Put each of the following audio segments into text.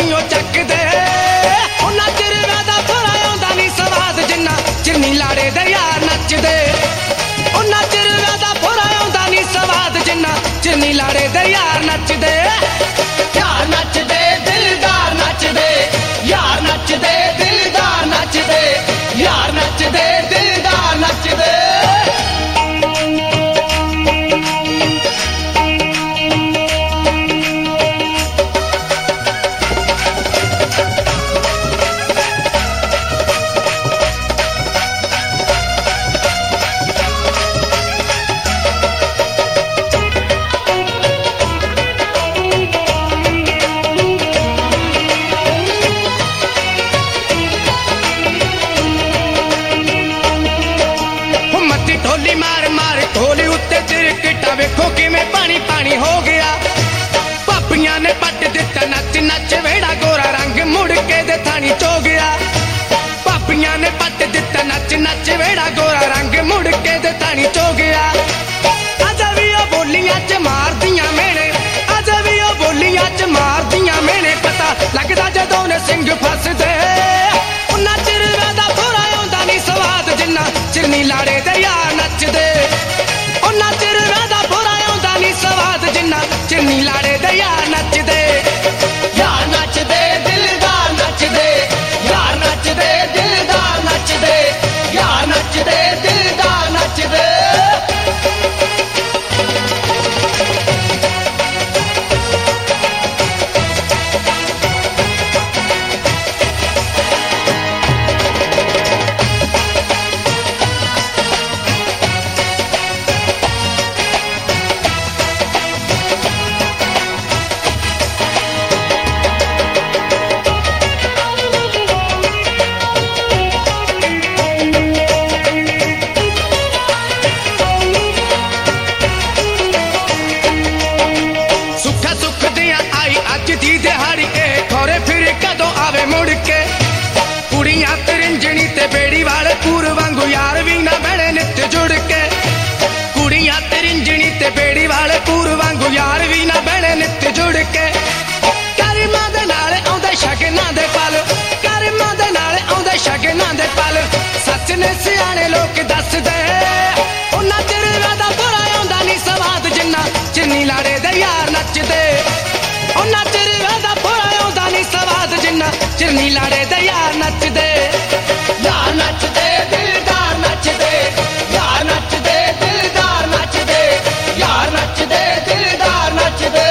नहीं ओ चकदे उन्ना चिर वेदा थोड़ा आउंदा नहीं स्वाद जिन्ना चिर नी लाड़े दे यार नचदे उन्ना चिर वेदा थोड़ा आउंदा नहीं स्वाद जिन्ना चिर नी लाड़े दे यार नचदे यार नचदे दिलदार नचदे यार नचदे दिलदार नचदे यार नचदे दिलदार नचदे ढोली मार मार ढोली उत्ते चिरकिटा वेखो किवें पानी पानी हो गया पापियां ने पट दिता नच नच वेड़ा गोरा रंग मुड़ के दे थानी चो गया पापियां ने पट दिता नच नच वेड़ा गोरा रंग मुड़ के दे थानी चो गया अज भी ओ बोलियां च मार दियां मेने अज भी ओ बोलियां च मार दियां मेने पता लगदा जदों ने सिंह फसदे उन्ना चिर वेदा थोड़ा आउंदा नहीं स्वाद जिन्ना चिर नी लाड़े दे यार नचदे उन्ना चिर वेदा थोड़ा आउंदा नहीं स्वाद जिन्ना चिर नी लाड़े दे यार नचदे यार नचदे दिलदार नचदे यार नचदे दिलदार नचदे यार नचदे दिलदार नचदे कुड़ियां त्रिंजनी ते बेड़ी वाले पूर वांगू यार भी ना बने नित जुड़ के कुड़ियां त्रिंजनी ते बेड़ी वाले पूर वांगू यार भी ना बने नित जुड़ के करिमां दे नाल आउंदे शगनां दे पल करिमां दे नाल आउंदे शगनां दे पल सच ने सियाणे लोक दसदे उन्ना चिर वेदा थोड़ा आउंदा नहीं स्वाद जिन्ना चिर नी लाड़े दे यार नचदे उन्ना चिर वेदा थोड़ा आउंदा नहीं स्वाद जिन्ना चिर नी लाड़े दे यार नचदे यार नचदे दिलदार नचदे यार नचदे दिलदार नचदे यार नचदे दिलदार नचदे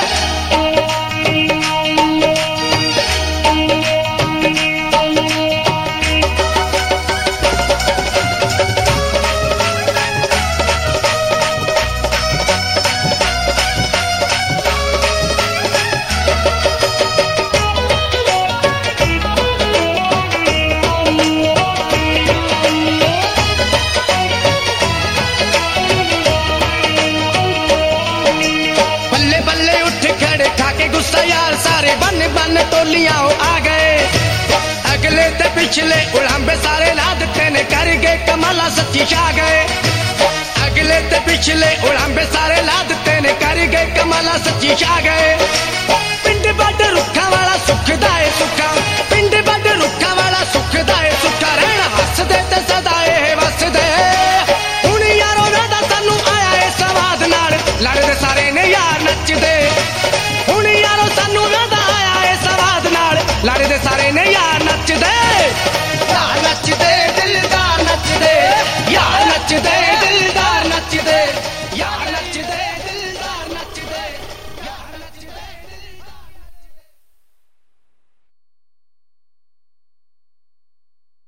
गुस्सा यार सारे बन बन टोलियां आ गए अगले ते पिछले उड़ांबे सारे लाद ने कर गए कमाला सच्ची छा गए अगले ते पिछले उड़ांबे सारे लाद ने कर गए कमाला सच्ची छा गए पिंड बड़ रुखा वाला सुखदा है सुखा पिंड बड़ रुखा वाला सुखदा है सुखा रहना हसदे ते सदा ए वसदे हुण यारो वेदा सानू आया है स्वाद नाल लड़दे सारे ने यार नचदे हुण यारो सानू वेदा आया है स्वाद नाल लड़दे सारे